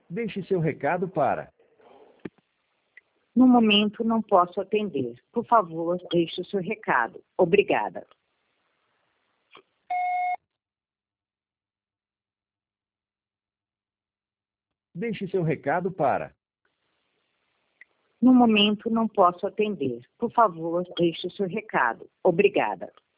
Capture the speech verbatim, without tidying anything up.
Deixe seu recado para... No momento não posso atender. Por favor, deixe o seu recado. Obrigada. Deixe seu recado para... No momento não posso atender. Por favor, deixe o seu recado. Obrigada.